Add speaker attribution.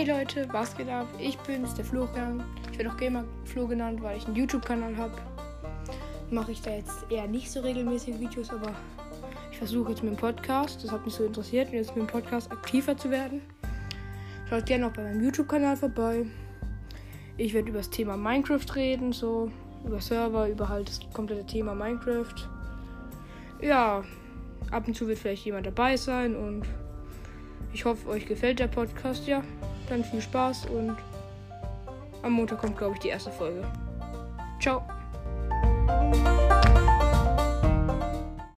Speaker 1: Hey Leute, was geht ab? Ich bin's, der Florian. Ich werde auch Gamer Flo genannt, weil ich einen YouTube-Kanal habe. Mache ich da jetzt eher nicht so regelmäßig Videos, aber ich versuche jetzt mit dem Podcast, das hat mich so interessiert, jetzt mit dem Podcast aktiver zu werden. Schaut gerne auch bei meinem YouTube-Kanal vorbei. Ich werde über das Thema Minecraft reden, so über Server, über halt das komplette Thema Minecraft. Ja, ab und zu wird vielleicht jemand dabei sein und ich hoffe, euch gefällt der Podcast. Ja, dann viel Spaß und am Montag kommt, glaube ich, die erste Folge. Ciao.